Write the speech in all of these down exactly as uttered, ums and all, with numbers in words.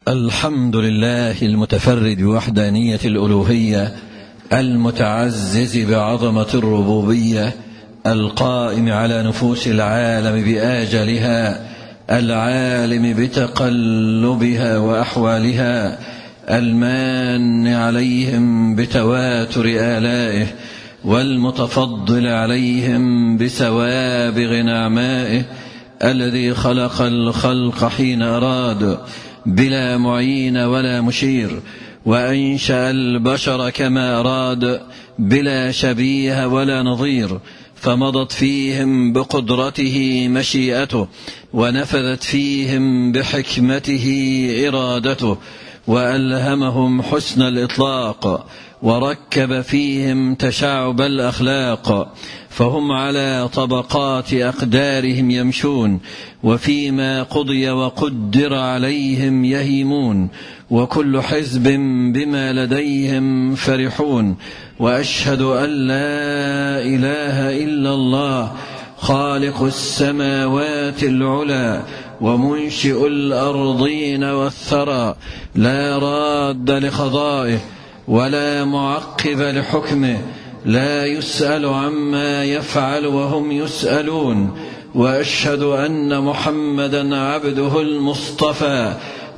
الحمد لله المتفرد بوحدانية الألوهية، المتعزز بعظمة الربوبية، القائم على نفوس العالم بآجلها، العالم بتقلبها وأحوالها، المان عليهم بتواتر آلائه، والمتفضل عليهم بسوابغ نعمائه، الذي خلق الخلق حين أراد بلا معين ولا مشير، وأنشأ البشر كما أراد بلا شبيه ولا نظير، فمضت فيهم بقدرته مشيئته، ونفذت فيهم بحكمته إرادته، وألهمهم حسن الإطلاق، وركب فيهم تشعب الأخلاق، فهم على طبقات أقدارهم يمشون، وفيما قضي وقدر عليهم يهيمون، وكل حزب بما لديهم فرحون. وأشهد أن لا إله إلا الله خالق السماوات العلى ومنشئ الأرضين والثرى، لا راد لقضائه ولا معقب لحكمه، لا يسأل عما يفعل وهم يسألون. وأشهد أن محمدا عبده المصطفى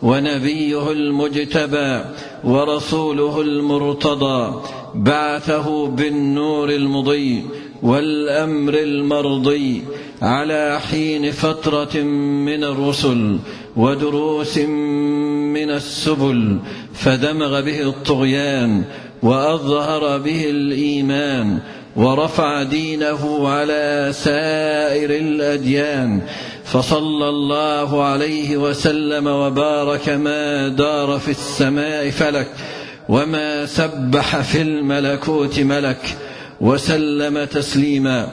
ونبيه المجتبى ورسوله المرتضى، بعثه بالنور المضي والأمر المرضي على حين فترة من الرسل ودروس من السبل، فدمغ به الطغيان وأظهر به الإيمان، ورفع دينه على سائر الأديان، فصلى الله عليه وسلم وبارك ما دار في السماء فلك وما سبح في الملكوت ملك، وسلم تسليما.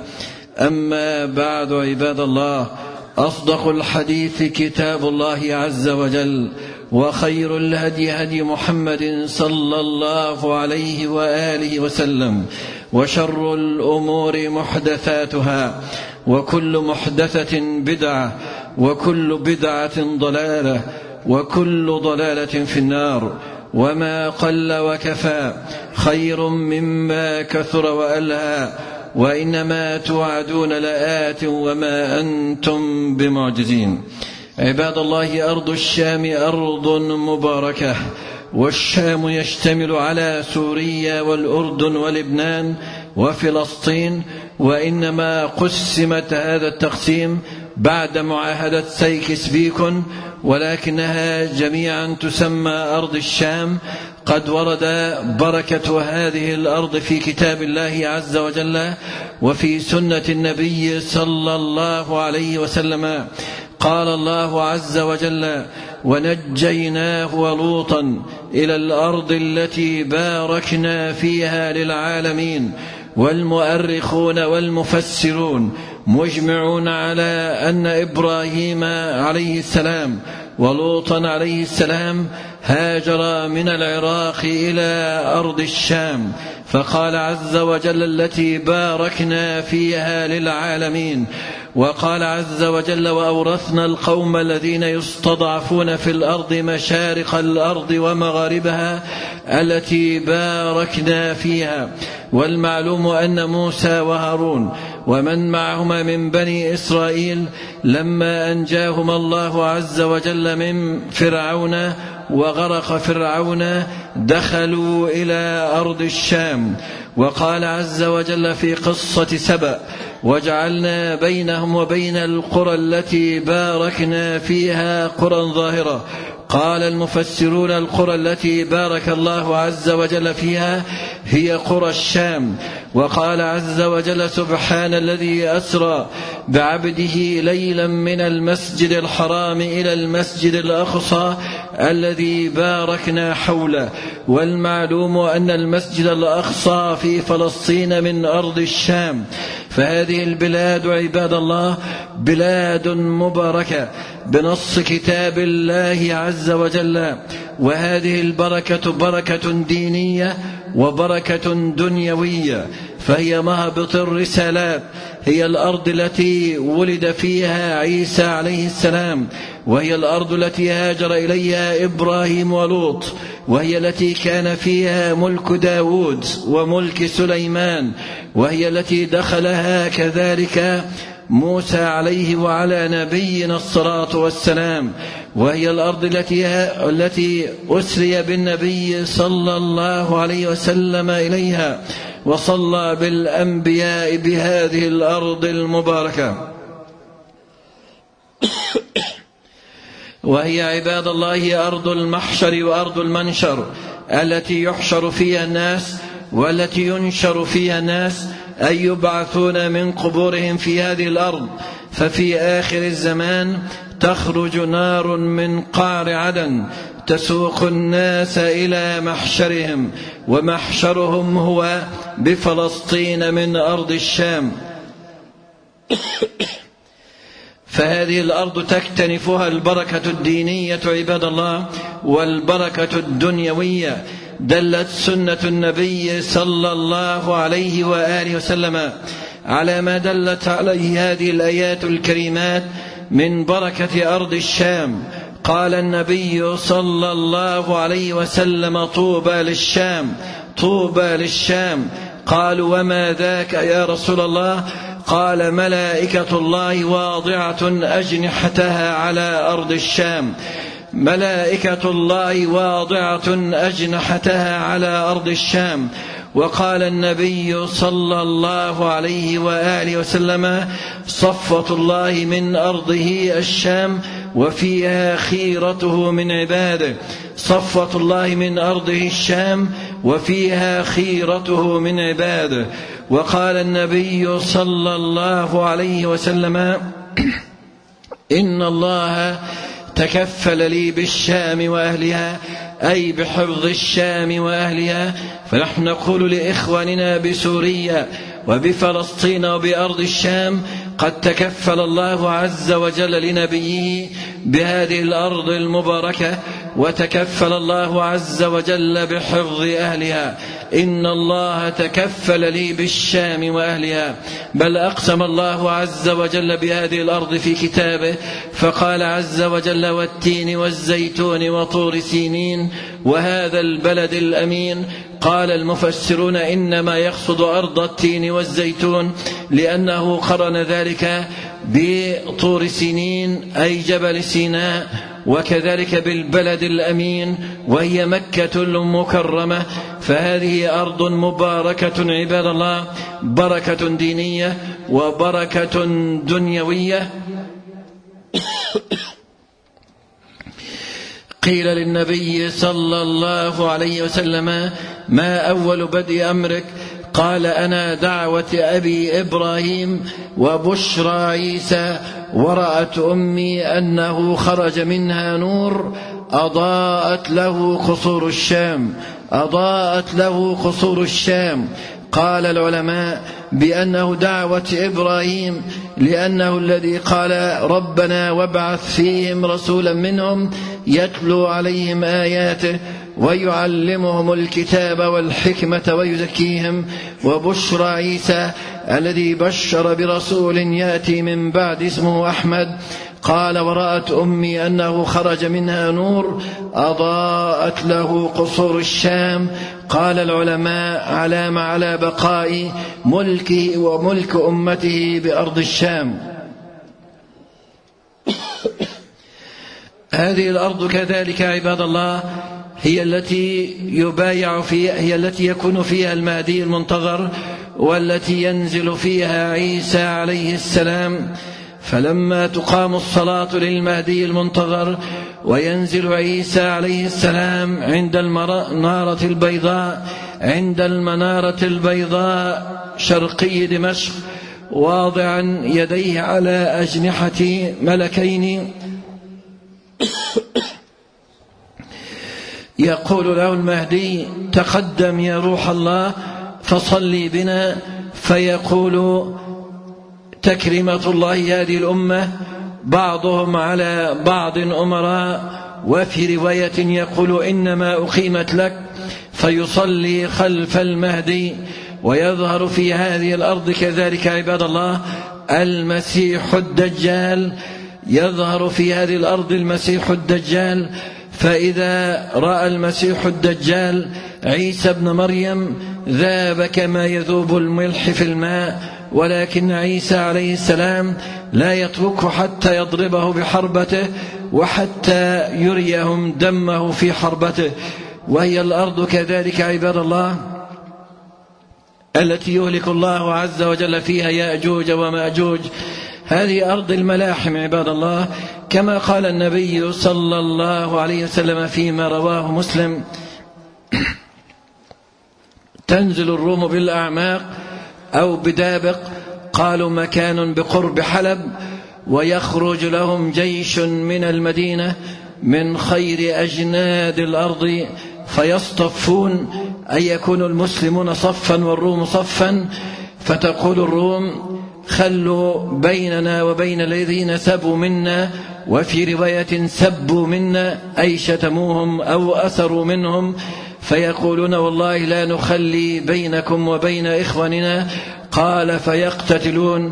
أما بعد، عباد الله، أصدق الحديث كتاب الله عز وجل، وخير الهدي هدي محمد صلى الله عليه وآله وسلم، وشر الأمور محدثاتها، وكل محدثة بدعة، وكل بدعة ضلالة، وكل ضلالة في النار. وما قل وكفى خير مما كثر وألهى، وإنما توعدون لآت وما أنتم بمعجزين. عباد الله، أرض الشام أرض مباركة، والشام يشتمل على سوريا والأردن ولبنان وفلسطين، وإنما قسمت هذا التقسيم بعد معاهدة سايكس بيكون، ولكنها جميعا تسمى أرض الشام. قد ورد بركة هذه الأرض في كتاب الله عز وجل وفي سنة النبي صلى الله عليه وسلم. قال الله عز وجل: ونجيناه ولوطا إلى الأرض التي باركنا فيها للعالمين. والمؤرخون والمفسرون مجمعون على أن إبراهيم عليه السلام ولوطا عليه السلام هاجر من العراق إلى أرض الشام، فقال عز وجل: التي باركنا فيها للعالمين. وقال عز وجل: وأورثنا القوم الذين يستضعفون في الأرض مشارق الأرض ومغاربها التي باركنا فيها. والمعلوم أن موسى وهارون ومن معهما من بني إسرائيل لما أنجاهما الله عز وجل من فرعون وغرق فرعون دخلوا إلى أرض الشام. وقال عز وجل في قصة سبأ: وجعلنا بينهم وبين القرى التي باركنا فيها قرى ظاهرة. قال المفسرون: القرى التي بارك الله عز وجل فيها هي قرى الشام. وقال عز وجل: سبحان الذي أسرى بعبده ليلا من المسجد الحرام إلى المسجد الأقصى الذي باركنا حوله. والمعلوم أن المسجد الأقصى في فلسطين من أرض الشام. فهذه البلاد عباد الله بلاد مباركة بنص كتاب الله عز وجل، وهذه البركة بركة دينية وبركة دنيوية، فهي مهبط الرسالات، هي الأرض التي ولد فيها عيسى عليه السلام، وهي الأرض التي هاجر إليها إبراهيم ولوط، وهي التي كان فيها ملك داود وملك سليمان، وهي التي دخلها كذلك موسى عليه وعلى نبينا الصلاة والسلام، وهي الأرض التي التي أسري بالنبي صلى الله عليه وسلم إليها وصلى بالأنبياء بهذه الأرض المباركة. وهي عباد الله أرض المحشر وأرض المنشر التي يحشر فيها الناس والتي ينشر فيها الناس، أي يبعثون من قبورهم في هذه الأرض. ففي آخر الزمان تخرج نار من قعر عدن تسوق الناس إلى محشرهم، ومحشرهم هو بفلسطين من أرض الشام. فهذه الأرض تكتنفها البركة الدينية عباد الله والبركة الدنيوية. دلت سنة النبي صلى الله عليه وآله وسلم على ما دلت عليه هذه الآيات الكريمات من بركة أرض الشام. قال النبي صلى الله عليه وسلم: طوبى للشام، طوبى للشام. قالوا: وما ذاك يا رسول الله؟ قال: ملائكة الله واضعة أجنحتها على أرض الشام، ملائكة الله واضعة أجنحتها على أرض الشام. وقال النبي صلى الله عليه وآله وسلم: صفة الله من أرضه الشام وفيها خيرته من عباده، صفة الله من أرضه الشام وفيها خيرته من عباده. وقال النبي صلى الله عليه وسلم: إن الله تكفل لي بالشام وأهلها، أي بحفظ الشام وأهلها. فنحن نقول لإخواننا بسوريا وبفلسطين وبأرض الشام: قد تكفل الله عز وجل لنبيه بهذه الأرض المباركة، وتكفل الله عز وجل بحفظ أهلها. إن الله تكفل لي بالشام وأهلها. بل أقسم الله عز وجل بهذه الأرض في كتابه فقال عز وجل: والتين والزيتون وطور سينين وهذا البلد الأمين. قال المفسرون: إنما يقصد أرض التين والزيتون لأنه قرن ذلك بطور سينين أي جبل سيناء، وكذلك بالبلد الأمين وهي مكة المكرمة. فهذه أرض مباركة عباد الله، بركة دينية وبركة دنيوية. قيل للنبي صلى الله عليه وسلم: ما أول بدء أمرك؟ قال: أنا دعوة أبي إبراهيم وبشرى عيسى، ورأت أمي أنه خرج منها نور أضاءت له قصور الشام، أضاءت له قصور الشام. قال العلماء بأنه دعوة إبراهيم لأنه الذي قال: ربنا وابعث فيهم رسولا منهم يتلو عليهم آياته ويعلمهم الكتاب والحكمة ويزكيهم. وبشرى عيسى الذي بشر برسول يأتي من بعد اسمه أحمد. قال: ورأت أمي أنه خرج منها نور أضاءت له قصور الشام. قال العلماء: علامة على بقاء ملكه وملك أمته بأرض الشام. هذه الأرض كذلك عباد الله هي التي يبايع فيها، هي التي يكون فيها المهدي المنتظر، والتي ينزل فيها عيسى عليه السلام. فلما تقام الصلاة للمهدي المنتظر وينزل عيسى عليه السلام عند المنارة البيضاء، عند المنارة البيضاء شرقي دمشق، واضعا يديه على أجنحة ملكين، يقول له المهدي: تقدم يا روح الله فصلي بنا. فيقول: تكريمة الله هذه الأمة بعضهم على بعض أمراء. وفي رواية يقول: إنما أقيمت لك. فيصلي خلف المهدي، ويظهر في هذه الأرض كذلك عباد الله المسيح الدجال، يظهر في هذه الأرض المسيح الدجال. فإذا رأى المسيح الدجال عيسى ابن مريم ذاب كما يذوب الملح في الماء، ولكن عيسى عليه السلام لا يتركه حتى يضربه بحربته وحتى يريهم دمه في حربته. وهي الأرض كذلك عباد الله التي يهلك الله عز وجل فيها يأجوج ومأجوج. هذه أرض الملاحم عباد الله، كما قال النبي صلى الله عليه وسلم فيما رواه مسلم: تنزل الروم بالأعماق أو بدابق، قالوا مكان بقرب حلب، ويخرج لهم جيش من المدينة من خير أجناد الأرض فيصطفون، أي يكون المسلمون صفا والروم صفا، فتقول الروم: خلوا بيننا وبين الذين سبوا منا، وفي رواية سبوا منا أي شتموهم أو أسروا منهم، فيقولون: والله لا نخلي بينكم وبين إخواننا. قال: فيقتتلون،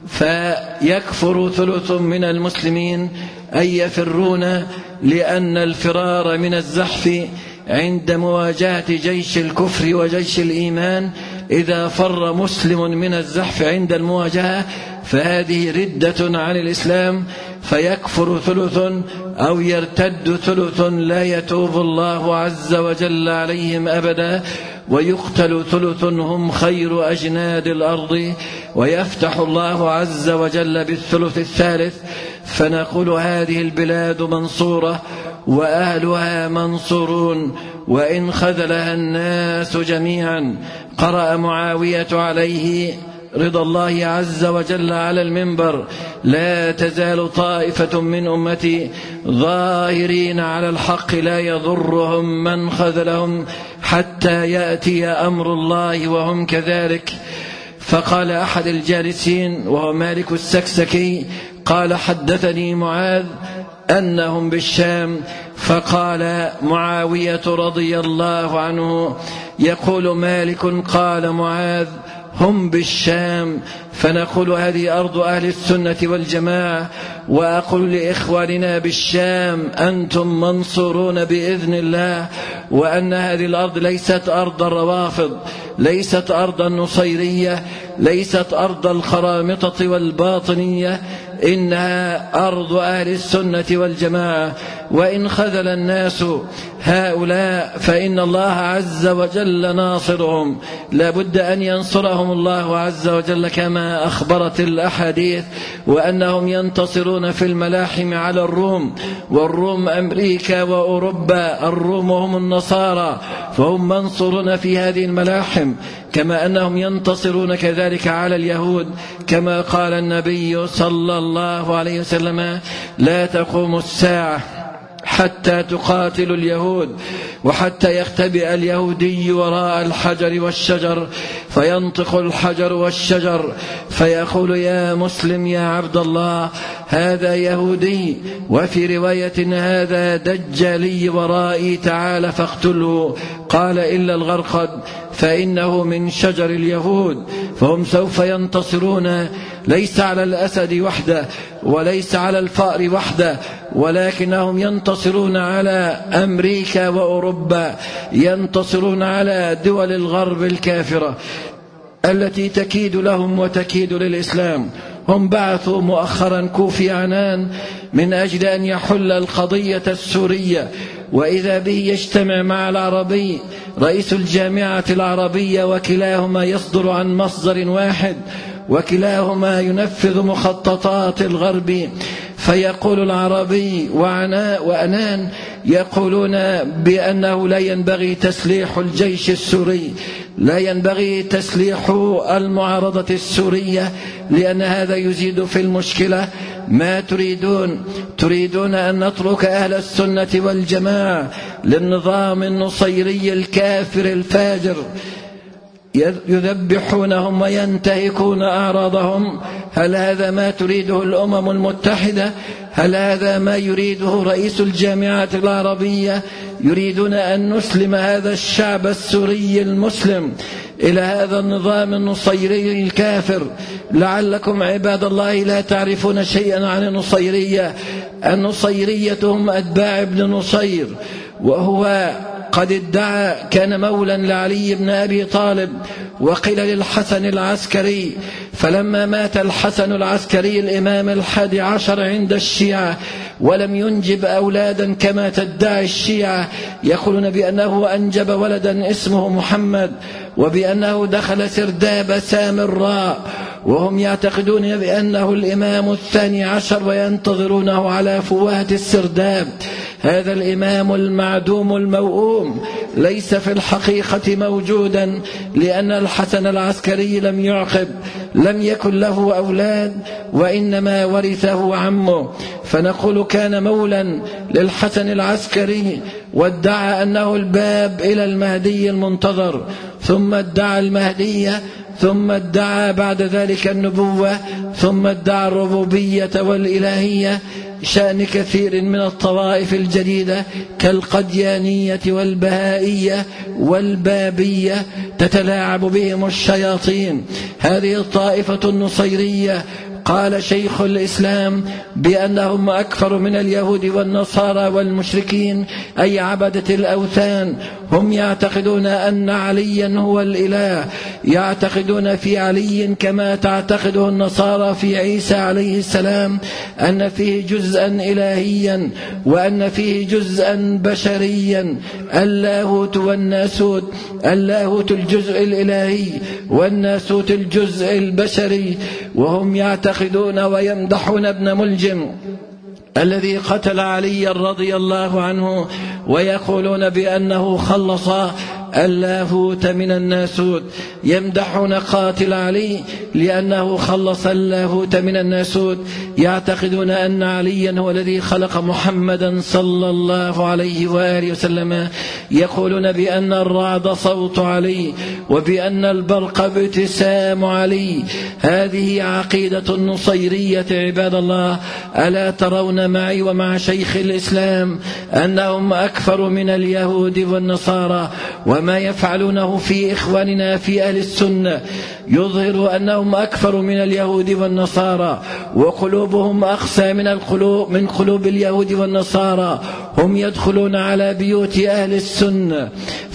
فيكفر ثلث من المسلمين، أي يفرون، لأن الفرار من الزحف عند مواجهة جيش الكفر وجيش الإيمان، إذا فر مسلم من الزحف عند المواجهة فهذه ردة عن الإسلام، فيكفر ثلث أو يرتد ثلث لا يتوب الله عز وجل عليهم أبدا، ويقتل ثلث هم خير أجناد الأرض، ويفتح الله عز وجل بالثلث الثالث. فنقول: هذه البلاد منصورة وأهلها منصورون، وإن خذلها الناس جميعا. قرأ معاوية عليه رضا الله عز وجل على المنبر: لا تزال طائفة من أمتي ظاهرين على الحق لا يضرهم من خذلهم حتى يأتي أمر الله وهم كذلك. فقال أحد الجالسين وهو مالك السكسكي، قال: حدثني معاذ أنهم بالشام. فقال معاوية رضي الله عنه: يقول مالك قال معاذ هم بالشام. فنقول: هذه أرض أهل السنة والجماعة، وأقول لإخواننا بالشام: أنتم منصورون بإذن الله، وأن هذه الأرض ليست أرض الروافض، ليست أرض النصيرية، ليست أرض الخرامطة والباطنية، إنها أرض أهل السنة والجماعة. وإن خذل الناس هؤلاء فإن الله عز وجل ناصرهم، لا بد أن ينصرهم الله عز وجل كما أخبرت الأحاديث، وأنهم ينتصرون في الملاحم على الروم، والروم أمريكا وأوروبا، الروم هم النصارى، فهم منصورون في هذه الملاحم، كما أنهم ينتصرون كذلك على اليهود، كما قال النبي صلى الله عليه وسلم: لا تقوم الساعة حتى تقاتل اليهود، وحتى يختبئ اليهودي وراء الحجر والشجر، فينطق الحجر والشجر فيقول: يا مسلم يا عبد الله، هذا يهودي، وفي رواية: هذا دجالي ورائي، تعال فاقتله. قال: إلا الغرقد فإنه من شجر اليهود. فهم سوف ينتصرون، ليس على الأسد وحده وليس على الفأر وحده، ولكنهم ينتصرون على أمريكا وأوروبا، ينتصرون على دول الغرب الكافرة التي تكيد لهم وتكيد للإسلام. هم بعثوا مؤخرا كوفي عنان من أجل أن يحل القضية السورية، وإذا به يجتمع مع العربي رئيس الجامعة العربية، وكلاهما يصدر عن مصدر واحد، وكلاهما ينفذ مخططات الغرب. فيقول العربي وعنان يقولون بأنه لا ينبغي تسليح الجيش السوري، لا ينبغي تسليح المعارضة السورية، لأن هذا يزيد في المشكلة. ما تريدون؟ تريدون أن نترك أهل السنة والجماعة للنظام النصيري الكافر الفاجر، يذبحونهم وينتهكون أعراضهم. هل هذا ما تريده الأمم المتحدة؟ هل هذا ما يريده رئيس الجامعة العربية؟ يريدون أن نسلم هذا الشعب السوري المسلم إلى هذا النظام النصيري الكافر. لعلكم عباد الله لا تعرفون شيئا عن النصيرية. النصيرية هم أتباع ابن نصير، وهو قد ادعى كان مولا لعلي بن أبي طالب، وقيل للحسن العسكري. فلما مات الحسن العسكري الإمام الحادي عشر عند الشيعة ولم ينجب أولادا كما تدعي الشيعة، يقولون بأنه أنجب ولدا اسمه محمد، وبأنه دخل سرداب سامراء، وهم يعتقدون بأنه الإمام الثاني عشر وينتظرونه على فوهة السرداب. هذا الإمام المعدوم الموؤوم ليس في الحقيقة موجودا، لأن الحسن العسكري لم يعقب، لم يكن له أولاد، وإنما ورثه عمه. فنقول كان مولا للحسن العسكري، وادعى أنه الباب إلى المهدي المنتظر، ثم ادعى المهدية، ثم ادعى بعد ذلك النبوة، ثم ادعى الربوبية والإلهية، شأن كثير من الطوائف الجديدة كالقديانية والبهائية والبابية تتلاعب بهم الشياطين. هذه الطائفة النصيرية قال شيخ الإسلام بأنهم أكثر من اليهود والنصارى والمشركين، أي عبدة الأوثان. هم يعتقدون أن عليا هو الإله، يعتقدون في علي كما تعتقده النصارى في عيسى عليه السلام، أن فيه جزءا إلهيا وأن فيه جزءا بشريا، اللاهوت والناسوت، اللاهوت الجزء الإلهي والناسوت الجزء البشري. وهم يعتقدون ويمدحون ابن ملجم الذي قتل علي رضي الله عنه، ويقولون بأنه خلص اللاهوت من الناسوت. يمدحون قاتل علي لأنه خلص اللاهوت من الناسوت. يعتقدون أن عليا هو الذي خلق محمدا صلى الله عليه وآله وسلم. يقولون بأن الرعد صوت علي، وبأن البرق ابتسام علي. هذه عقيدة النصيرية عباد الله. ألا ترون معي ومع شيخ الإسلام أنهم أكثر من اليهود والنصارى؟ وما يفعلونه في إخواننا في أهل السنة يظهر أنهم أكثر من اليهود والنصارى، وقلوبهم أقسى من القلوب من قلوب اليهود والنصارى. هم يدخلون على بيوت أهل السنة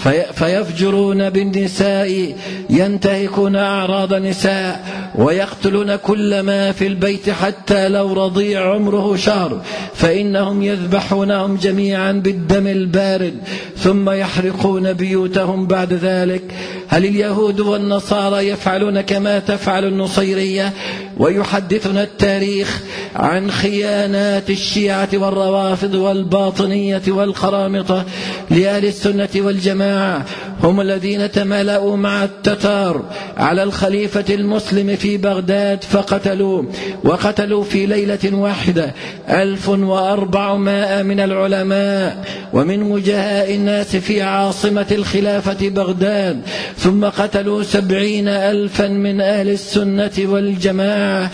فيفجرون بالنساء، ينتهكون أعراض نساء، ويقتلون كل ما في البيت حتى لو رضيع عمره شهر، فإنهم يذبحونهم جميعا بالدم البارد ثم يحرقون بيوتهم بعد ذلك. هل اليهود والنصارى يفعلون كما تفعل النصيرية؟ ويحدثنا التاريخ عن خيانات الشيعة والروافض والباطنية والقرامطة لأهل السنة والجماعة. هم الذين تمالؤوا مع التتار على الخليفة المسلم في بغداد فقتلوا، وقتلوا في ليلة واحدة ألف وأربعمائة من العلماء ومن وجهاء الناس في عاصمة الخلافة بغداد، ثم قتلوا سبعين ألفا من أهل السنة والجماعة.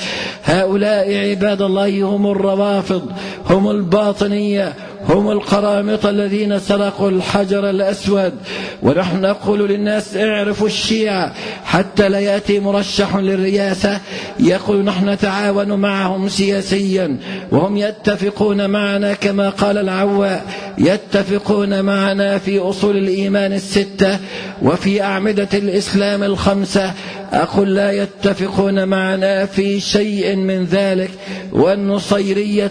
هؤلاء عباد الله هم الروافض، هم الباطنية، هم القرامطة الذين سرقوا الحجر الأسود. ونحن نقول للناس اعرفوا الشيعة حتى لا يأتي مرشح للرئاسة يقول نحن نتعاون معهم سياسيا، وهم يتفقون معنا كما قال العواء، يتفقون معنا في أصول الإيمان الستة وفي أعمدة الإسلام الخمسة. أقول لا يتفقون معنا في شيء من ذلك. والنصيرية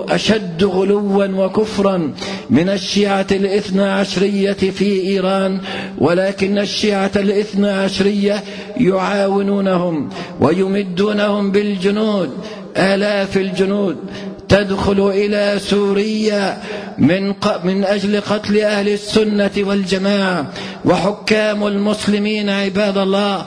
أشد غلوا وكفرا من الشيعة الاثنى عشرية في إيران، ولكن الشيعة الاثنى عشرية يعاونونهم ويمدونهم بالجنود، آلاف الجنود تدخل إلى سوريا من من أجل قتل أهل السنة والجماعة. وحكام المسلمين عباد الله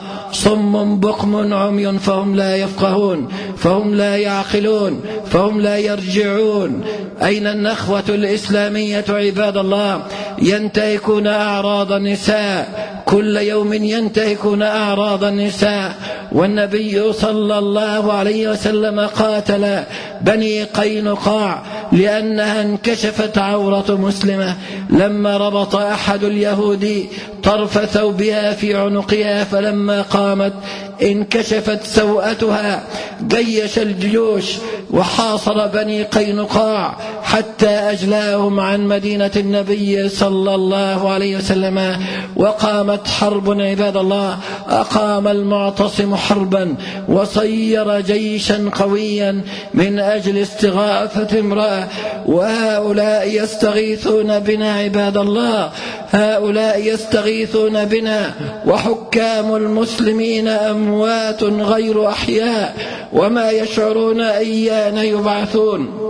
صم بكم عمي، فهم لا يفقهون، فهم لا يعقلون، فهم لا يرجعون. أين النخوة الإسلامية عباد الله؟ ينتهكون أعراض النساء، كل يوم ينتهكون أعراض النساء. والنبي صلى الله عليه وسلم قاتل بني قينقاع لأنها انكشفت عورة مسلمة لما ربط أحد اليهود طرف ثوبها في عنقها، فلما قامت انكشفت سوءتها. جيش الجيوش وحاصر بني قينقاع حتى أجلاهم عن مدينة النبي صلى الله عليه وسلم، وقامت حرب عباد الله. أقام المعتصم حربا وصير جيشا قويا من أجل استغاثة امرأة، وهؤلاء يستغيثون بنا عباد الله، هؤلاء يستغيثون بنا، وحكام المسلمين أموات غير أحياء وما يشعرون أيان يبعثون.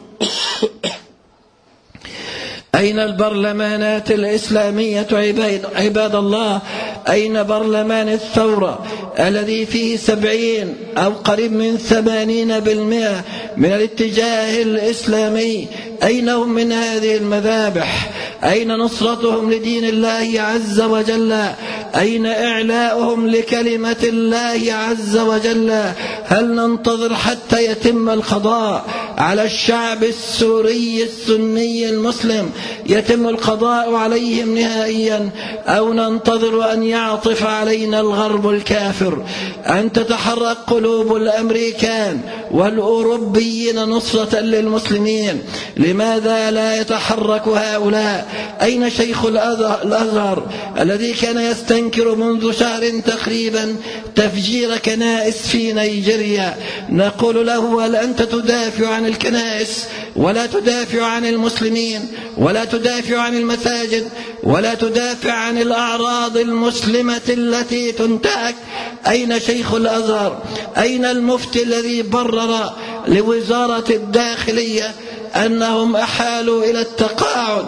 أين البرلمانات الإسلامية عباد الله؟ أين برلمان الثورة الذي فيه سبعين أو قريب من ثمانين بالمئة من الاتجاه الإسلامي؟ أين هم من هذه المذابح؟ أين نصرتهم لدين الله عز وجل؟ أين إعلاؤهم لكلمة الله عز وجل؟ هل ننتظر حتى يتم القضاء على الشعب السوري السني المسلم، يتم القضاء عليهم نهائيا، أو ننتظر أن يعطف علينا الغرب الكافر، أن تتحرك قلوب الأمريكان والأوروبيين نصرة للمسلمين؟ لماذا لا يتحرك هؤلاء؟ أين شيخ الأزهر الذي كان يستنكر منذ شهر تقريبا تفجير كنائس في نيجيريا؟ نقول له: هل أنت تدافع عن الكنائس ولا تدافع عن المسلمين ولا تدافع عن المساجد ولا تدافع عن الأعراض المسلمة التي تنتهك؟ أين شيخ الأزهر؟ أين المفتي الذي برر لوزارة الداخلية أنهم أحالوا إلى التقاعد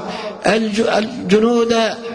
الجنود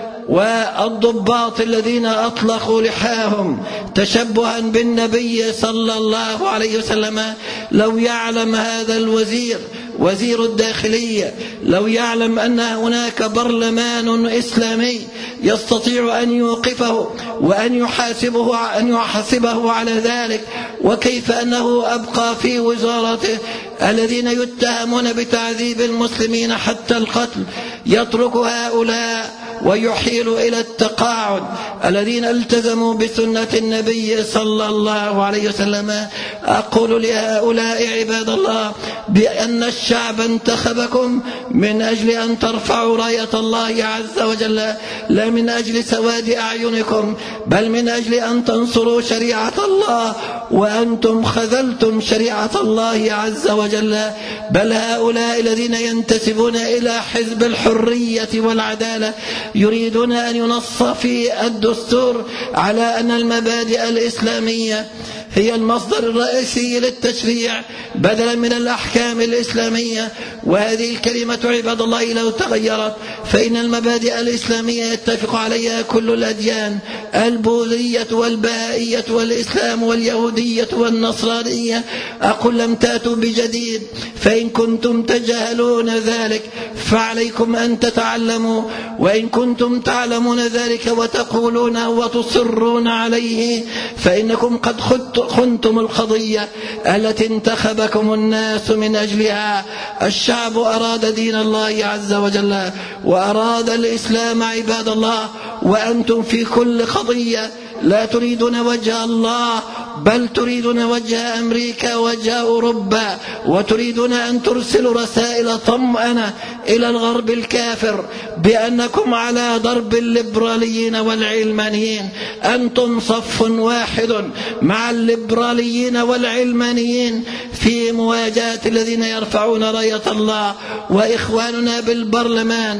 والضباط الذين أطلقوا لحاهم تشبها بالنبي صلى الله عليه وسلم؟ لو يعلم هذا الوزير وزير الداخلية، لو يعلم أن هناك برلمان إسلامي يستطيع أن يوقفه وأن يحاسبه, أن يحاسبه على ذلك، وكيف أنه أبقى في وزارته الذين يتهمون بتعذيب المسلمين حتى القتل، يترك هؤلاء ويحيل إلى التقاعد الذين التزموا بسنة النبي صلى الله عليه وسلم. أقول لهؤلاء عباد الله بأن الشعب انتخبكم من أجل أن ترفعوا راية الله عز وجل، لا من أجل سواد أعينكم، بل من أجل أن تنصروا شريعة الله، وأنتم خذلتم شريعة الله عز وجل. بل هؤلاء الذين ينتسبون إلى حزب الحرية والعدالة يريدون أن ينص في الدستور على أن المبادئ الإسلامية هي المصدر الرئيسي للتشريع بدلا من الأحكام الإسلامية. وهذه الكلمة عباد الله لو تغيرت فإن المبادئ الإسلامية يتفق عليها كل الأديان، البوذية والبهائية والإسلام واليهودية والنصرانية. أقول: لم تأتوا بجديد، فإن كنتم تجهلون ذلك فعليكم أن تتعلموا، وإن كنتم تعلمون ذلك وتقولون وتصرون عليه فإنكم قد خنتم القضية التي انتخبكم الناس من أجلها. الشعب أراد دين الله عز وجل وأراد الإسلام عباد الله، وأنتم في كل قضية لا تريدون وجه الله بل تريدون وجه أمريكا وجه أوروبا، وتريدون أن ترسلوا رسائل طمأنة إلى الغرب الكافر بأنكم على ضرب الليبراليين والعلمانيين. أنتم صف واحد مع الليبراليين والعلمانيين في مواجهة الذين يرفعون راية الله. وإخواننا بالبرلمان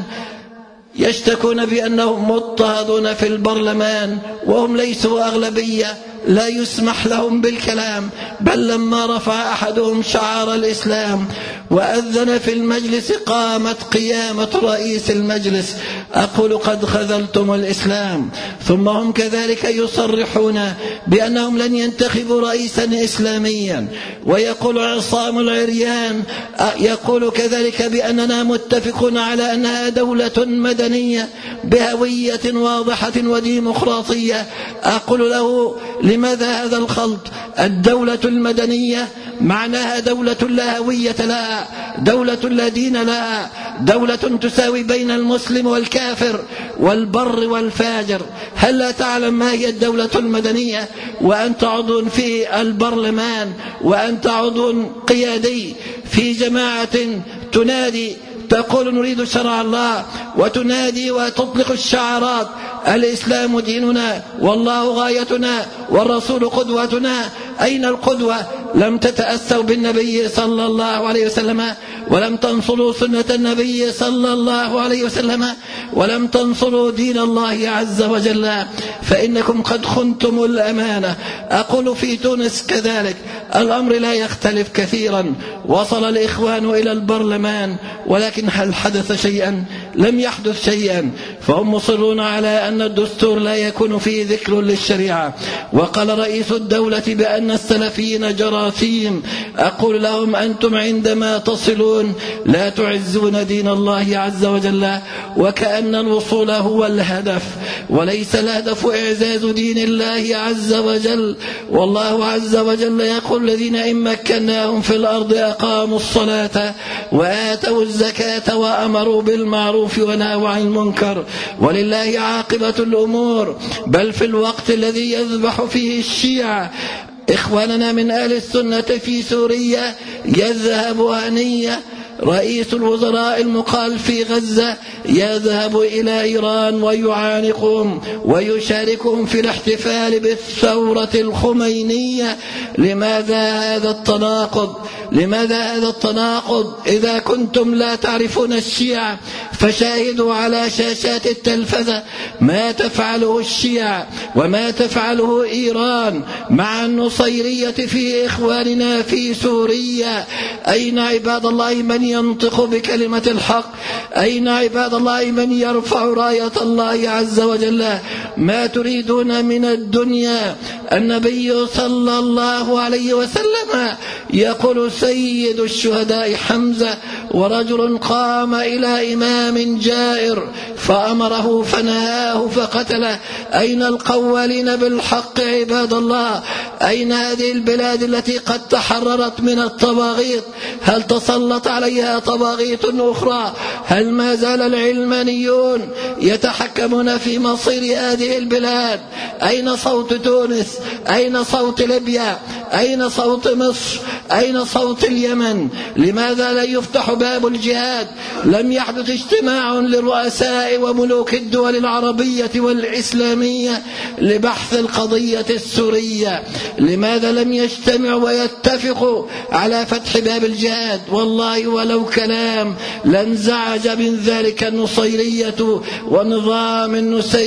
يشتكون بأنهم مضطهدون في البرلمان وهم ليسوا أغلبية، لا يسمح لهم بالكلام. بل لما رفع أحدهم شعار الإسلام وأذن في المجلس قامت قيامة رئيس المجلس. أقول: قد خذلتم الإسلام. ثم هم كذلك يصرحون بأنهم لن ينتخبوا رئيسا إسلاميا. ويقول عصام العريان يقول كذلك بأننا متفقون على أنها دولة مدنية بهوية واضحة وديمقراطية. أقول له: لماذا هذا الخلط؟ الدولة المدنية معناها دولة لا هوية لها، دولة لا دين لها، دولة تساوي بين المسلم والكافر، والبر والفاجر. هل لا تعلم ما هي الدولة المدنية وأنت عضو في البرلمان وأنت عضو قيادي في جماعة تنادي تقول نريد شرع الله، وتنادي وتطلق الشعارات الإسلام ديننا والله غايتنا والرسول قدوتنا؟ أين القدوة؟ لم تتأسوا بالنبي صلى الله عليه وسلم، ولم تنصروا سنة النبي صلى الله عليه وسلم، ولم تنصروا دين الله عز وجل، فإنكم قد خنتم الأمانة. أقول في تونس كذلك الأمر لا يختلف كثيرا، وصل الإخوان إلى البرلمان، ولكن هل حدث شيئا؟ لم يحدث شيئا، فهم مصرون على أن الدستور لا يكون فيه ذكر للشريعة. وقال رئيس الدولة بأن السلفيين جراثيم. أقول لهم أنتم عندما تصلون لا تعزون دين الله عز وجل، وكأن الوصول هو الهدف وليس الهدف إعزاز دين الله عز وجل. والله عز وجل يقول الذين إن مكناهم في الأرض أقاموا الصلاة وآتوا الزكاة وأمروا بالمعروف ونهوا عن المنكر ولله عاقبة الأمور. بل في الوقت الذي يذبح فيه الشيعة إخواننا من أهل السنة في سوريا يذهب هنية رئيس الوزراء المقال في غزة يذهب إلى إيران ويعانقهم ويشاركهم في الاحتفال بالثورة الخمينية. لماذا هذا التناقض؟ لماذا هذا التناقض؟ إذا كنتم لا تعرفون الشيعة فشاهدوا على شاشات التلفزة ما تفعله الشيعة وما تفعله إيران مع النصيرية في إخواننا في سوريا. أين عباد الله من ينطق بكلمة الحق؟ أين عباد الله من يرفع راية الله عز وجل؟ ما تريدون من الدنيا؟ النبي صلى الله عليه وسلم يقول سيد الشهداء حمزة ورجل قام إلى إمام جائر فأمره فنهاه فقتله. أين القوالين بالحق عباد الله؟ أين هذه البلاد التي قد تحررت من الطواغيت؟ هل تسلط عليها طواغيت أخرى؟ هل ما زال العلمانيون يتحكمون في مصير هذه البلاد؟ أين صوت تونس؟ أين صوت ليبيا؟ أين صوت مصر؟ أين صوت اليمن؟ لماذا لا يفتح باب الجهاد؟ لم يحدث اجتماع لرؤساء وملوك الدول العربية والإسلامية لبحث القضية السورية. لماذا لم يجتمعوا ويتفقوا على فتح باب الجهاد؟ والله ولو كلام لانزعج من ذلك النصيرية ونظام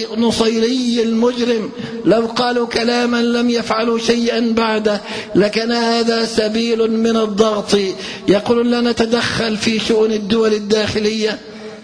النصيري المجرم. لو قالوا كلاما لم يفعلوا شيئا بعده لكان هذا سبيل من الضغط. يقولون لا نتدخل في شؤون الدول الداخلية،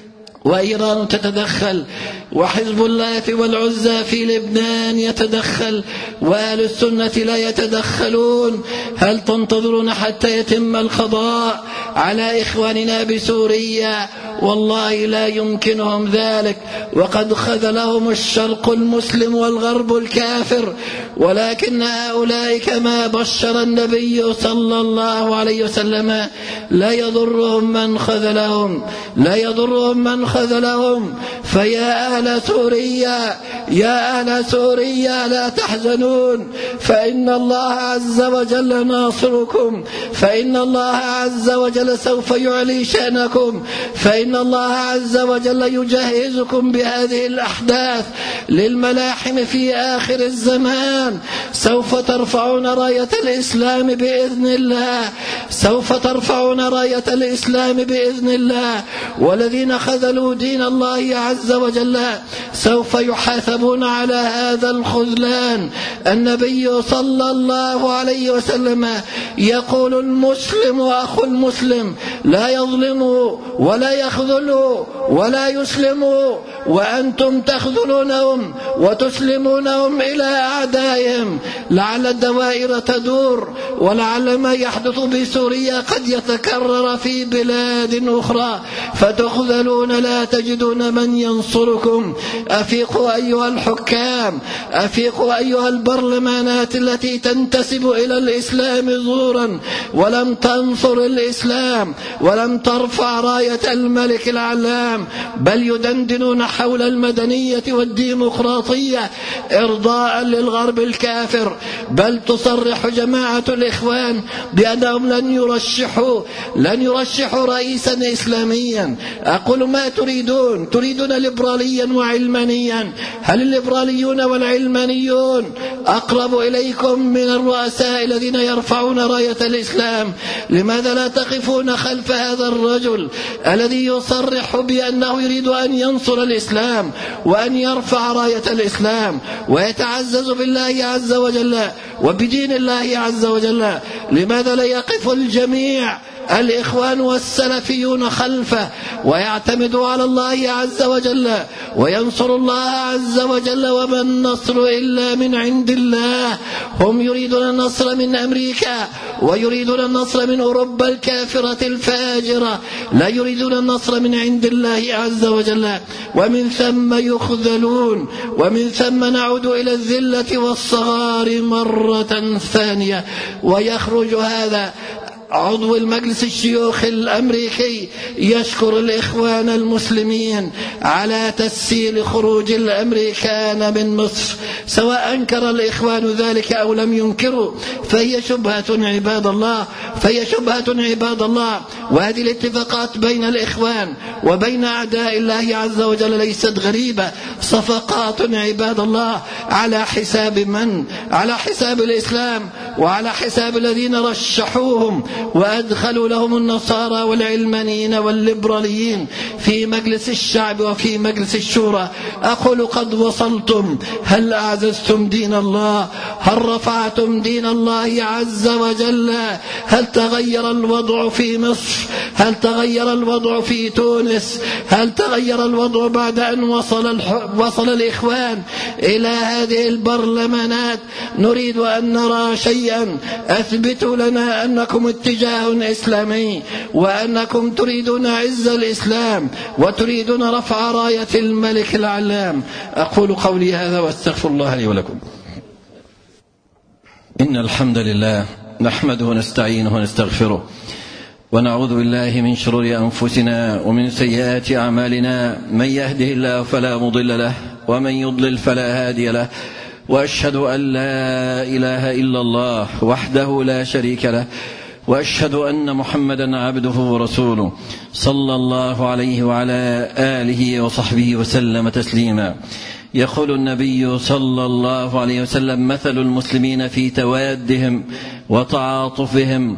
وإيران تتدخل، وحزب الله والعزى في لبنان يتدخل، وأهل السنة لا يتدخلون. هل تنتظرون حتى يتم القضاء على إخواننا بسوريا؟ والله لا يمكنهم ذلك، وقد خذلهم الشرق المسلم والغرب الكافر. ولكن هؤلاء كما بشر النبي صلى الله عليه وسلم لا يضرهم من خذلهم، لا يضرهم من خذلهم. فيا أهل سوريا، يا أهل سوريا لا تحزنون، فإن الله عز وجل ناصركم، فإن الله عز وجل سوف يعلي شأنكم، فإن الله عز وجل يجهزكم بهذه الأحداث للملاحم في آخر الزمان. سوف ترفعون راية الإسلام بإذن الله، سوف ترفعون راية الإسلام بإذن الله، والذين خذلوا دين الله عز وجل سوف يحاسبون على هذا الخذلان. النبي صلى الله عليه وسلم يقول المسلم أخو المسلم لا يظلم ولا يخذل ولا يسلم، وأنتم تخذلونهم وتسلمونهم إلى أعدائهم. لعل الدوائر تدور، ولعل ما يحدث بسوريا قد يتكرر في بلاد أخرى فتخذلون لا تجدون من ينصركم. أفيقوا أيها أيها الحكام، أفيقوا أيها البرلمانات التي تنتسب إلى الإسلام زورا ولم تنصر الإسلام ولم ترفع راية الملك العلام، بل يدندنون حول المدنية والديمقراطية إرضاء للغرب الكافر. بل تصرح جماعة الإخوان بأنهم لن يرشحوا لن يرشحوا رئيسا إسلاميا. أقول ما تريدون؟ تريدون ليبراليا وعلمانيا؟ هل الليبراليون والعلمانيون أقرب إليكم من الرؤساء الذين يرفعون راية الإسلام؟ لماذا لا تقفون خلف هذا الرجل الذي يصرح بأنه يريد أن ينصر الإسلام وأن يرفع راية الإسلام ويتعزز بالله عز وجل وبدين الله عز وجل؟ لماذا لا يقف الجميع الإخوان والسلفيون خلفه ويعتمدوا على الله عز وجل وينصر الله عز وجل؟ وما النصر إلا من عند الله. هم يريدون النصر من أمريكا ويريدون النصر من أوروبا الكافرة الفاجرة، لا يريدون النصر من عند الله عز وجل. ومن ثم يخذلون، ومن ثم نعود إلى الذلة والصغار مرة ثانية. ويخرج هذا عضو المجلس الشيوخ الأمريكي يشكر الإخوان المسلمين على تسهيل خروج الأمريكان من مصر، سواء أنكر الإخوان ذلك أو لم ينكروا، فهي شبهة عباد الله فهي شبهة عباد الله. وهذه الاتفاقات بين الإخوان وبين أعداء الله عز وجل ليست غريبة، صفقات عباد الله على حساب من؟ على حساب الإسلام وعلى حساب الذين رشحوهم وأدخلوا لهم النصارى والعلمانيين والليبراليين في مجلس الشعب وفي مجلس الشورى. أقول قد وصلتم. هل أعززتم دين الله؟ هل رفعتم دين الله عز وجل؟ هل تغير الوضع في مصر؟ هل تغير الوضع في تونس؟ هل تغير الوضع بعد أن وصل, الح... وصل الإخوان إلى هذه البرلمانات؟ نريد أن نرى شيئا. أثبتوا لنا أنكم اتجاه إسلامي وأنكم تريدون عز الإسلام وتريدون رفع راية الملك العلام. أقول قولي هذا واستغفر الله لي ولكم. إن الحمد لله نحمده ونستعينه ونستغفره ونعوذ بالله من شرور أنفسنا ومن سيئات أعمالنا، من يهده الله فلا مضل له ومن يضلل فلا هادي له، وأشهد أن لا إله إلا الله وحده لا شريك له، وأشهد أن محمدا عبده ورسوله صلى الله عليه وعلى آله وصحبه وسلم تسليما. يقول النبي صلى الله عليه وسلم: مثل المسلمين في توادهم وتعاطفهم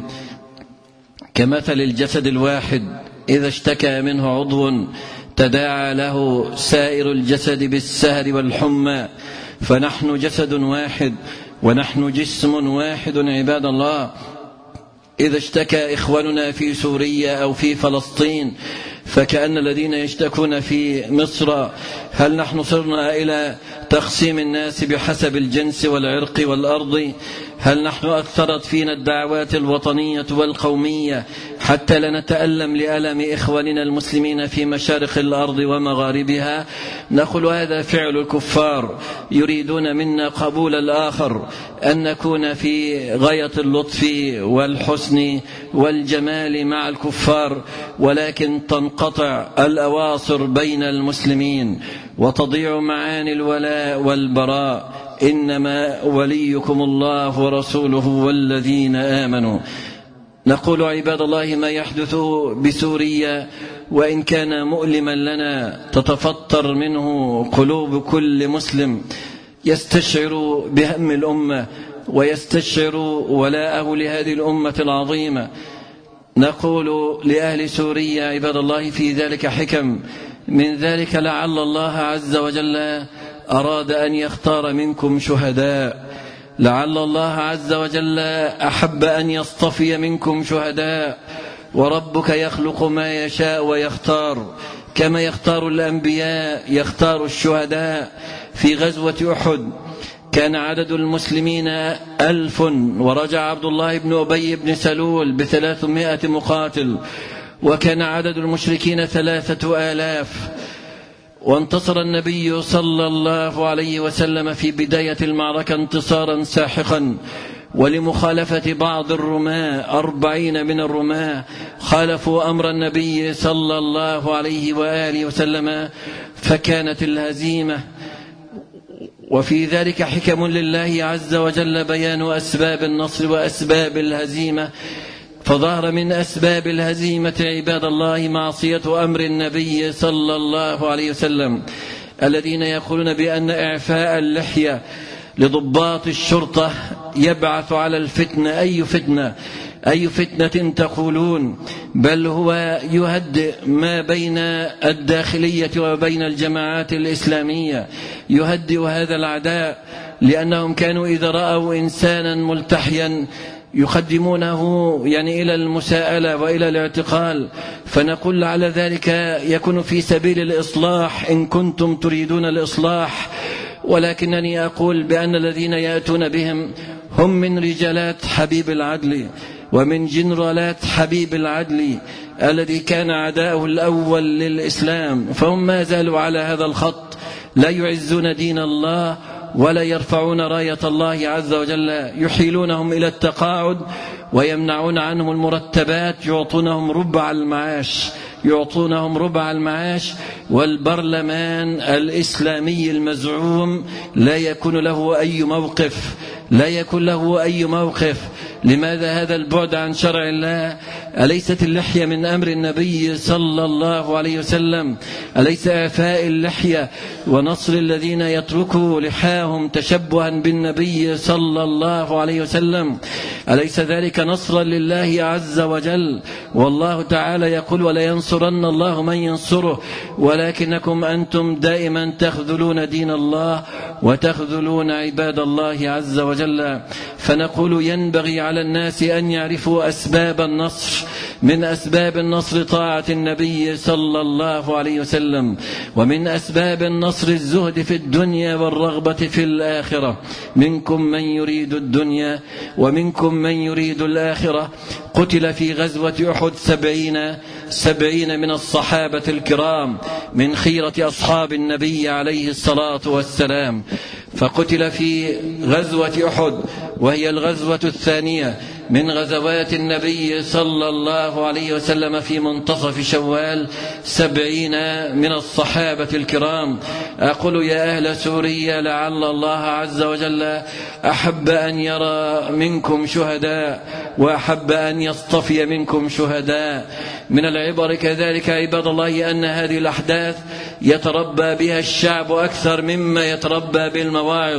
كمثل الجسد الواحد إذا اشتكى منه عضو تداعى له سائر الجسد بالسهر والحمى. فنحن جسد واحد ونحن جسم واحد عباد الله. إذا اشتكى إخواننا في سوريا أو في فلسطين فكأن الذين يشتكون في مصر، هل نحن صرنا إلى تقسيم الناس بحسب الجنس والعرق والأرض؟ هل نحن أثرت فينا الدعوات الوطنية والقومية حتى لا نتألم لألم إخواننا المسلمين في مشارق الأرض ومغاربها؟ نقول هذا فعل الكفار، يريدون منا قبول الآخر، أن نكون في غاية اللطف والحسن والجمال مع الكفار، ولكن تنقطع الأواصر بين المسلمين وتضيع معاني الولاء والبراء. إنما وليكم الله ورسوله والذين آمنوا. نقول عباد الله ما يحدث بسوريا وإن كان مؤلما لنا تتفطر منه قلوب كل مسلم يستشعر بهم الأمة ويستشعر ولاءه لهذه الأمة العظيمة. نقول لأهل سوريا عباد الله في ذلك حكم، من ذلك لعل الله عز وجل أراد أن يختار منكم شهداء، لعل الله عز وجل أحب أن يصطفي منكم شهداء. وربك يخلق ما يشاء ويختار، كما يختار الأنبياء يختار الشهداء. في غزوة أحد كان عدد المسلمين ألف، ورجع عبد الله بن أبي بن سلول بثلاثمائة مقاتل، وكان عدد المشركين ثلاثة آلاف. وانتصر النبي صلى الله عليه وسلم في بداية المعركة انتصارا ساحقا، ولمخالفة بعض الرماة أربعين من الرماة خالفوا أمر النبي صلى الله عليه وآله وسلم فكانت الهزيمة. وفي ذلك حكم لله عز وجل بيان أسباب النصر وأسباب الهزيمة. فظهر من أسباب الهزيمة عباد الله معصية أمر النبي صلى الله عليه وسلم الذين يقولون بأن إعفاء اللحية لضباط الشرطة يبعث على الفتنة. أي فتنة؟ أي فتنة تقولون؟ بل هو يهدئ ما بين الداخلية وبين الجماعات الإسلامية، يهدئ هذا العداء، لأنهم كانوا إذا رأوا إنسانا ملتحيا يقدمونه يعني إلى المساءلة وإلى الاعتقال. فنقول على ذلك يكون في سبيل الإصلاح إن كنتم تريدون الإصلاح، ولكنني أقول بأن الذين يأتون بهم هم من رجالات حبيب العدل ومن جنرالات حبيب العدل الذي كان عداؤه الأول للإسلام، فهم ما زالوا على هذا الخط، لا يعزون دين الله ولا يرفعون راية الله عز وجل، يحيلونهم إلى التقاعد ويمنعون عنهم المرتبات، يعطونهم ربع المعاش يعطونهم ربع المعاش والبرلمان الإسلامي المزعوم لا يكون له أي موقف لا يكون له أي موقف. لماذا هذا البعد عن شرع الله؟ أليست اللحية من أمر النبي صلى الله عليه وسلم؟ أليس إعفاء اللحية ونصر الذين يتركوا لحاهم تشبها بالنبي صلى الله عليه وسلم أليس ذلك نصرا لله عز وجل؟ والله تعالى يقول ولا ينصرن الله من ينصره، ولكنكم أنتم دائما تخذلون دين الله وتخذلون عباد الله عز وجل. فنقول ينبغي على الناس أن يعرفوا أسباب النصر. من أسباب النصر طاعة النبي صلى الله عليه وسلم، ومن أسباب النصر الزهد في الدنيا والرغبة في الآخرة. منكم من يريد الدنيا ومنكم من يريد الآخرة. قتل في غزوة أحد سبعين سبعين من الصحابة الكرام من خيرة أصحاب النبي عليه الصلاة والسلام، فقتل في غزوة أحد وهي الغزوة الثانية من غزوات النبي صلى الله عليه وسلم في منتصف شوال سبعين من الصحابة الكرام. أقول يا أهل سوريا لعل الله عز وجل أحب أن يرى منكم شهداء وأحب أن يصطفي منكم شهداء. من العبر كذلك عباد الله أن هذه الأحداث يتربى بها الشعب أكثر مما يتربى بالمواعظ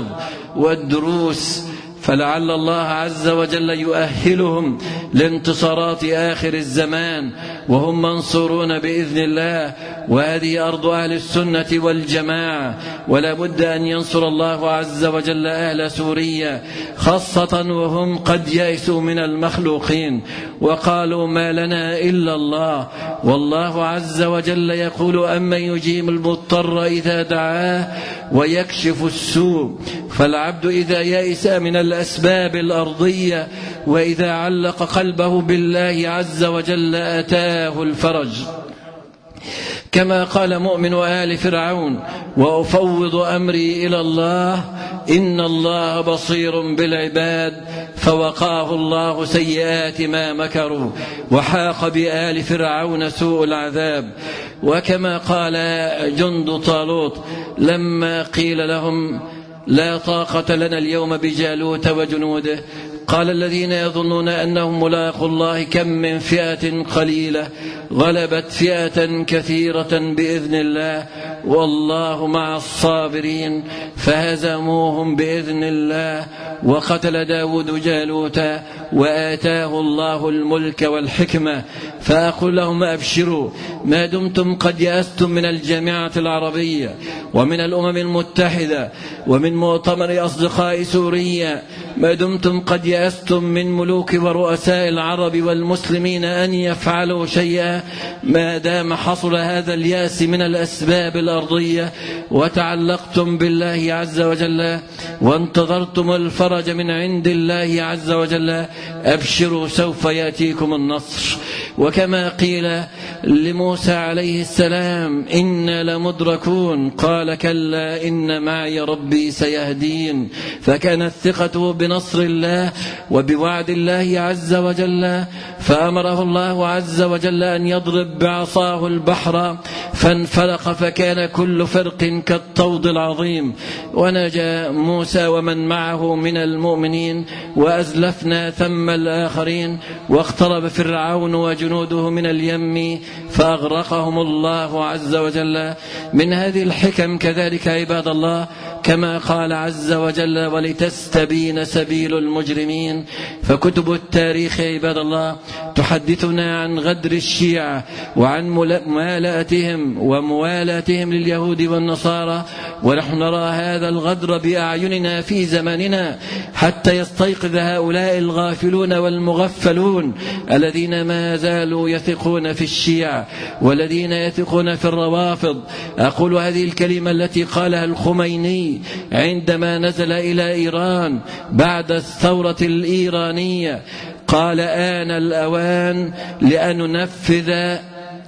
والدروس، فلعل الله عز وجل يؤهلهم لانتصارات آخر الزمان وهم منصورون بإذن الله. وهذه أرض أهل السنة والجماعة، ولا بد أن ينصر الله عز وجل أهل سوريا، خاصة وهم قد يأسوا من المخلوقين وقالوا ما لنا إلا الله. والله عز وجل يقول أمن يجيب المضطر إذا دعاه ويكشف السوء. فالعبد إذا يأس من الأسباب الأرضية وإذا علق قلبه بالله عز وجل أتاه الفرج، كما قال مؤمن آل فرعون وأفوض أمري إلى الله إن الله بصير بالعباد، فوقاه الله سيئات ما مكروا وحاق بآل فرعون سوء العذاب. وكما قال جند طالوت لما قيل لهم لا طاقة لنا اليوم بجالوت وجنوده، قال الذين يظنون أنهم ملاقوا الله كم من فئة قليلة غلبت فئة كثيرة بإذن الله والله مع الصابرين فهزموهم بإذن الله. وقتل داود جالوت وآتاه الله الملك والحكمة. فأقول لهم أبشروا ما دمتم قد يأستم من الجامعة العربية ومن الأمم المتحدة ومن مؤتمر أصدقاء سوريا، ما دمتم قد يأستم من ملوك ورؤساء العرب والمسلمين أن يفعلوا شيئا، ما دام حصل هذا اليأس من الأسباب الأرضية وتعلقتم بالله عز وجل وانتظرتم الفرج من عند الله عز وجل، أبشروا سوف يأتيكم النصر. وكما قيل لموسى عليه السلام إنا لمدركون قال كلا إن معي ربي سيهدين. فكانت ثقته بنصر الله وبوعد الله عز وجل، فأمره الله عز وجل أن يضرب بعصاه البحر فانفلق فكان كل فرق كالطود العظيم، ونجا موسى ومن معه من المؤمنين، وأزلفنا ثم الآخرين، واقترب فرعون وجنوده من اليم فأغرقهم الله عز وجل. من هذه الحكم كذلك عباد الله كما قال عز وجل ولتستبين سبيل المجرمين. فكتب التاريخ عباد الله تحدثنا عن غدر الشيعة وعن موالاتهم وموالاتهم لليهود والنصارى، ونحن نرى هذا الغدر بأعيننا في زماننا حتى يستيقظ هؤلاء الغافلون والمغفلون الذين ما زالوا يثقون في الشيعة والذين يثقون في الروافض. أقول هذه الكلمة التي قالها الخميني عندما نزل إلى إيران بعد الثورة الإيرانية، قال آن الأوان لأن ننفذ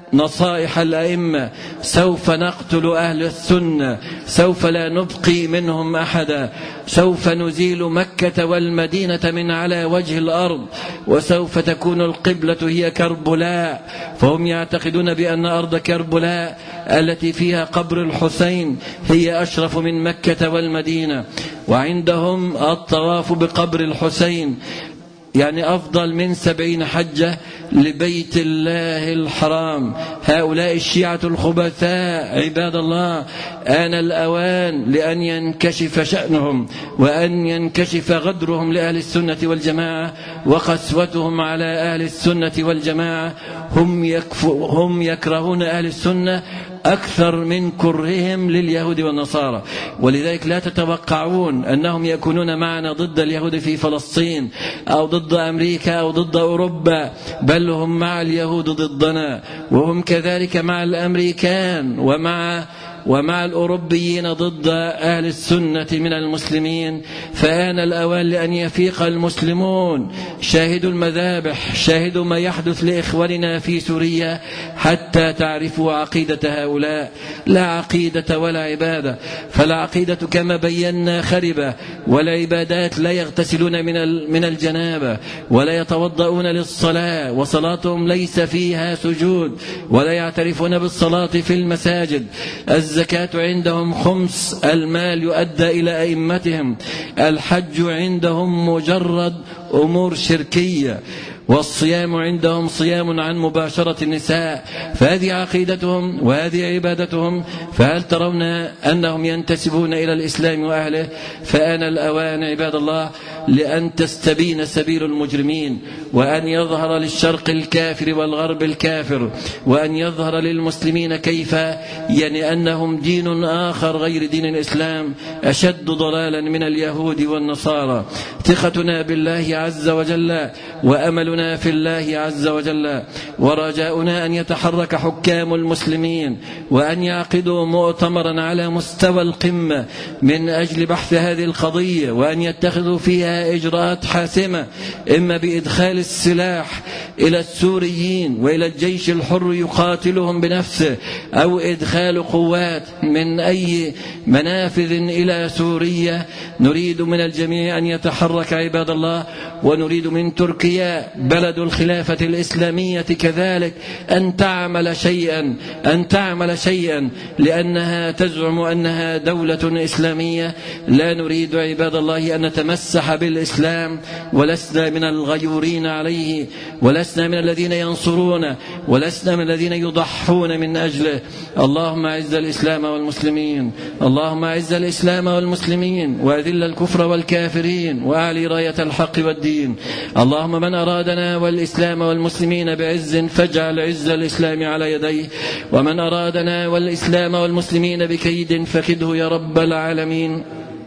نصائح الأئمة، سوف نقتل أهل السنة، سوف لا نبقي منهم أحدا، سوف نزيل مكة والمدينة من على وجه الأرض، وسوف تكون القبلة هي كربلاء. فهم يعتقدون بأن أرض كربلاء التي فيها قبر الحسين هي أشرف من مكة والمدينة، وعندهم الطواف بقبر الحسين يعني أفضل من سبعين حجة لبيت الله الحرام. هؤلاء الشيعة الخبثاء عباد الله آن الأوان لأن ينكشف شأنهم وأن ينكشف غدرهم لأهل السنة والجماعة وقسوتهم على أهل السنة والجماعة. هم, هم يكرهون أهل السنة أكثر من كرههم لليهود والنصارى، ولذلك لا تتوقعون أنهم يكونون معنا ضد اليهود في فلسطين أو ضد أمريكا أو ضد أوروبا، بل هم مع اليهود ضدنا، وهم كذلك مع الأمريكان ومع ومع الأوروبيين ضد أهل السنة من المسلمين. فآن الأوان لأن يفيق المسلمون، شاهدوا المذابح، شاهدوا ما يحدث لإخواننا في سوريا حتى تعرفوا عقيدة هؤلاء. لا عقيدة ولا عبادة، فالعقيدة كما بينا خربة، والعبادات لا يغتسلون من من الجنابة ولا يتوضؤون للصلاة، وصلاتهم ليس فيها سجود، ولا يعترفون بالصلاة في المساجد. الزكاة عندهم خمس المال يؤدى إلى أئمتهم، الحج عندهم مجرد أمور شركية، والصيام عندهم صيام عن مباشرة النساء. فهذه عقيدتهم وهذه عبادتهم، فهل ترون أنهم ينتسبون إلى الإسلام وأهله؟ فآن الأوان عباد الله لأن تستبين سبيل المجرمين، وأن يظهر للشرق الكافر والغرب الكافر، وأن يظهر للمسلمين كيف يعني أنهم دين آخر غير دين الإسلام أشد ضلالا من اليهود والنصارى. ثقتنا بالله عز وجل وأملنا في الله عز وجل ورجاؤنا أن يتحرك حكام المسلمين وأن يعقدوا مؤتمرا على مستوى القمة من أجل بحث هذه القضية، وأن يتخذوا فيها إجراءات حاسمة، إما بإدخال السلاح إلى السوريين وإلى الجيش الحر يقاتلهم بنفسه، أو إدخال قوات من أي منافذ إلى سوريا. نريد من الجميع أن يتحرك عباد الله، ونريد من تركيا بلد الخلافة الإسلامية كذلك أن تعمل شيئا أن تعمل شيئا لأنها تزعم أنها دولة إسلامية. لا نريد عباد الله أن نتمسح بالإسلام، ولسنا من الغيورين عليه، ولسنا من الذين ينصرون، ولسنا من الذين يضحون من أجله. اللهم أعز الإسلام والمسلمين، اللهم أعز الإسلام والمسلمين، وأذل الكفر والكافرين، وأعلي راية الحق والدين. اللهم من أرادنا والإسلام والمسلمين بعز فاجعل عز الإسلام على يديه، ومن أرادنا والإسلام والمسلمين بكيد فكده يا رب العالمين.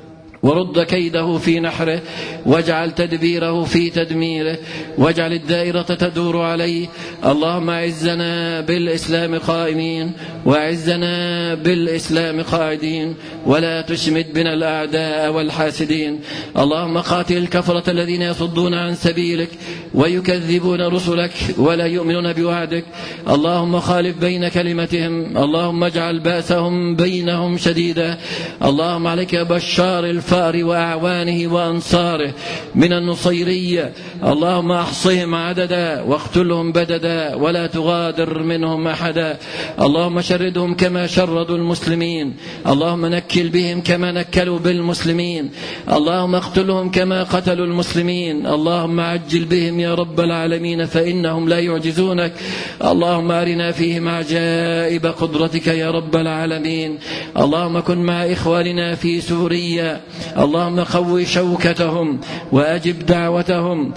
ورد كيده في نحره، واجعل تدبيره في تدميره، واجعل الدائرة تدور عليه. اللهم أعزنا بالإسلام قائمين، وأعزنا بالإسلام قاعدين، ولا تشمت بنا الأعداء والحاسدين. اللهم قاتل الكفرة الذين يصدون عن سبيلك ويكذبون رسلك ولا يؤمنون بوعدك. اللهم خالف بين كلمتهم، اللهم اجعل بأسهم بينهم شديدا. اللهم عليك بشار الفأر وأعوانه وأنصاره من النصيرية، اللهم أحصهم عددا واقتلهم بددا ولا تغادر منهم أحدا. اللهم شردهم كما شردوا المسلمين، اللهم نكل بهم كما نكلوا بالمسلمين، اللهم اقتلهم كما قتلوا المسلمين. اللهم عجل بهم يا رب العالمين فإنهم لا يعجزونك. اللهم أرنا فيهم عجائب قدرتك يا رب العالمين. اللهم كن مع إخواننا في سوريا، اللهم قوي شوكتهم وأجب دعوتهم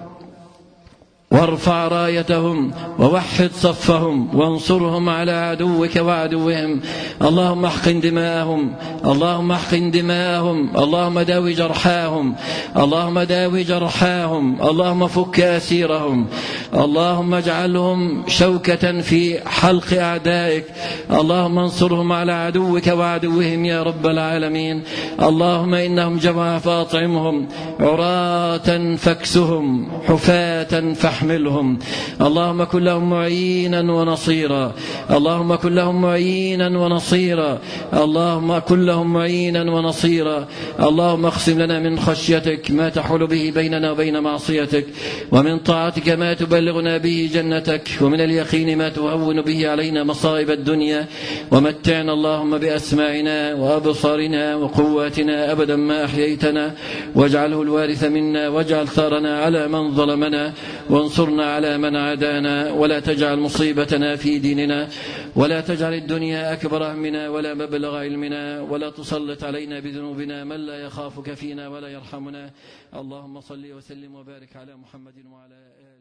وارفع رايتهم ووحد صفهم وانصرهم على عدوك وعدوهم. اللهم احقن دماءهم، اللهم احقن دماءهم، اللهم داوي جرحاهم، اللهم داوي جرحاهم، اللهم فك أسيرهم، اللهم اجعلهم شوكة في حلق أعدائك. اللهم انصرهم على عدوك وعدوهم يا رب العالمين. اللهم إنهم جمع فاطعمهم، عراة فاكسهم، حفاة فاحملهم. اللهم كن لهم معينا ونصيرا، اللهم كن لهم معينا ونصيرا، اللهم كن لهم معينا ونصيرا. اللهم اقسم لنا من خشيتك ما تحول به بيننا وبين معصيتك، ومن طاعتك ما تبلغنا به جنتك، ومن اليقين ما تهون به علينا مصائب الدنيا. ومتعنا اللهم بأسماعنا وأبصارنا وقواتنا أبدا ما أحييتنا، واجعله الوارث منا، واجعل ثارنا على من ظلمنا، وانصرنا على من عادانا، ولا تجعل مصيبتنا في ديننا، ولا تجعل الدنيا أكبر همنا ولا مبلغ علمنا، ولا تسلط علينا بذنوبنا من لا يخافك فينا ولا يرحمنا. اللهم صل وسلم وبارك على محمد وعلى آله